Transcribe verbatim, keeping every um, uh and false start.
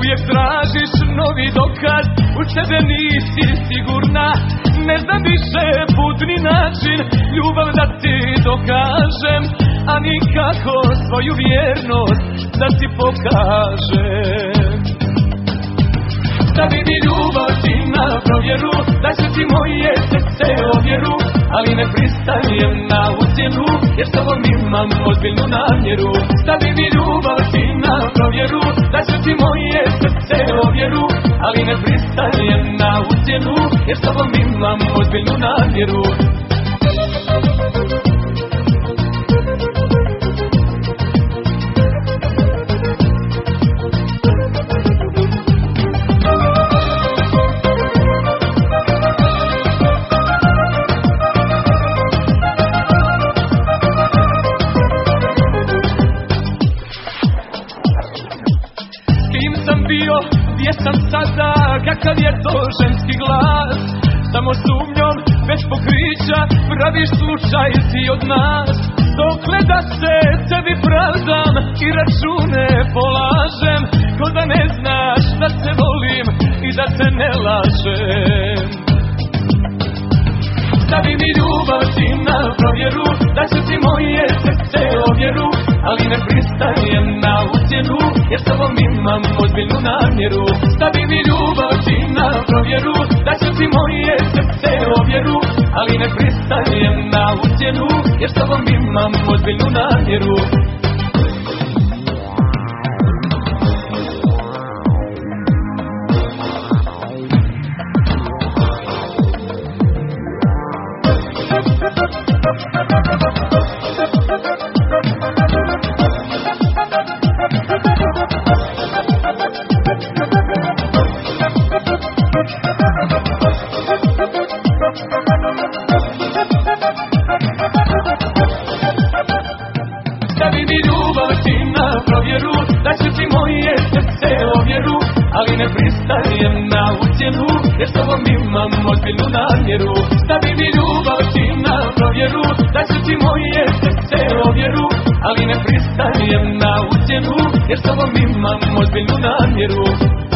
Uvijek tražiš novi dokaz, u sebe nisi sigurna. Ne znam više put ni način, ljubav da ti dokažem, a nikako svoju vjernost da ti pokažem. Stavi mi ljubav ti na provjeru, da će ti moje srce ovjeru, ali ne pristajem na ucjenu, jer s tobom imam ozbiljnu namjeru. Stavi mi ljubav ti na provjeru, da će ti moje srce ovjeru, ali ne pristajem na ucjenu, jer s tobom imam ozbiljnu namjeru. Gdje sam sada, kakav je to ženski glas? Samo sumnjom, bez pokrića, praviš slučaj ti od nas. Dokle da se tebi pravdam i račune polažem, ko da ne znaš da te volim i da te ne lažem. Stavi mi ljubav ti na provjeru, da će ti moje srce ovjeru, ali ne pristajem na ucjenu, jer s tobom imam ozbiljnu namjeru. Stavi mi ljubav ti na provjeru, da će ti moje srce ovjeru, ali ne pristajem na ucjenu, jer s tobom imam ozbiljnu namjeru. Stavi mi ljubav ti na provjeru, da će ti moje srce ovjeru, ali ne pristajem na ucjenu, jer s tobom imam ozbiljnu namjeru. Stavi mi ljubav ti na provjeru, da će ti moje srce ovjeru, ali ne pristajem na ucjenu, jer s tobom imam ozbiljnu namjeru.